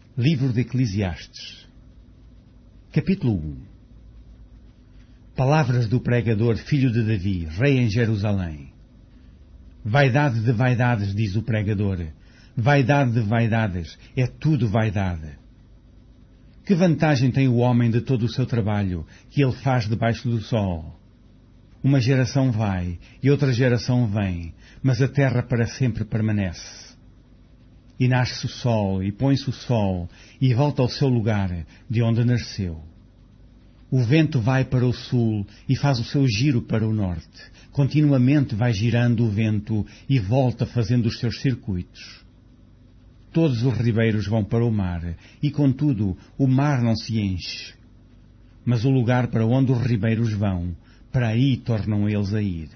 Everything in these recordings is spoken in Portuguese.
Livro de Eclesiastes, capítulo 1. Palavras do pregador, filho de Davi, rei em Jerusalém. Vaidade de vaidades, diz o pregador. Vaidade de vaidades, é tudo vaidade. Que vantagem tem o homem de todo o seu trabalho que ele faz debaixo do sol? Uma geração vai e outra geração vem, mas a terra para sempre permanece. E nasce o sol, e põe-se o sol, e volta ao seu lugar, de onde nasceu. O vento vai para o sul, e faz o seu giro para o norte. Continuamente vai girando o vento, e volta fazendo os seus circuitos. Todos os ribeiros vão para o mar, e contudo, o mar não se enche. Mas o lugar para onde os ribeiros vão, para aí tornam eles a ir.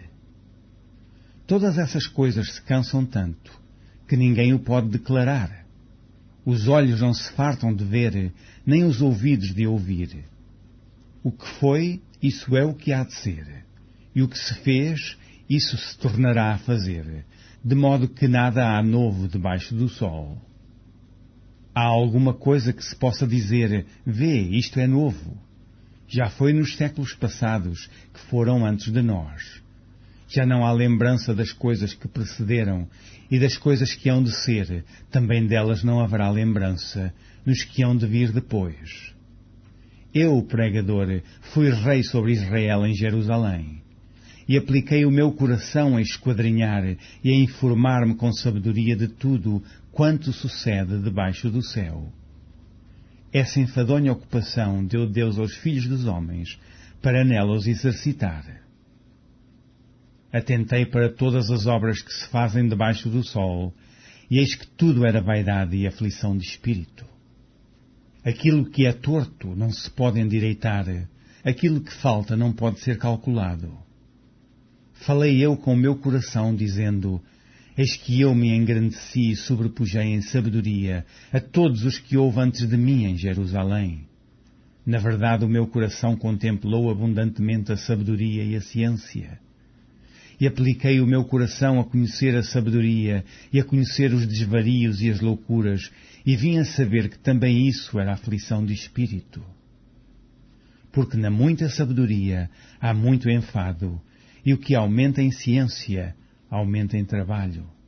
Todas essas coisas se cansam tanto, que ninguém o pode declarar. Os olhos não se fartam de ver, nem os ouvidos de ouvir. O que foi, isso é o que há de ser. E o que se fez, isso se tornará a fazer, de modo que nada há novo debaixo do sol. Há alguma coisa que se possa dizer, vê, isto é novo. Já foi nos séculos passados, que foram antes de nós. Já não há lembrança das coisas que precederam, e das coisas que hão de ser, também delas não haverá lembrança, nos que hão de vir depois. Eu, pregador, fui rei sobre Israel em Jerusalém, e apliquei o meu coração a esquadrinhar e a informar-me com sabedoria de tudo quanto sucede debaixo do céu. Essa enfadonha ocupação deu Deus aos filhos dos homens, para nela os exercitar. Atentei para todas as obras que se fazem debaixo do sol, e eis que tudo era vaidade e aflição de espírito. Aquilo que é torto não se pode endireitar, aquilo que falta não pode ser calculado. Falei eu com o meu coração, dizendo, eis que eu me engrandeci e sobrepujei em sabedoria a todos os que houve antes de mim em Jerusalém. Na verdade, o meu coração contemplou abundantemente a sabedoria e a ciência. E apliquei o meu coração a conhecer a sabedoria e a conhecer os desvarios e as loucuras, e vim a saber que também isso era aflição de espírito. Porque na muita sabedoria há muito enfado, e o que aumenta em ciência, aumenta em trabalho.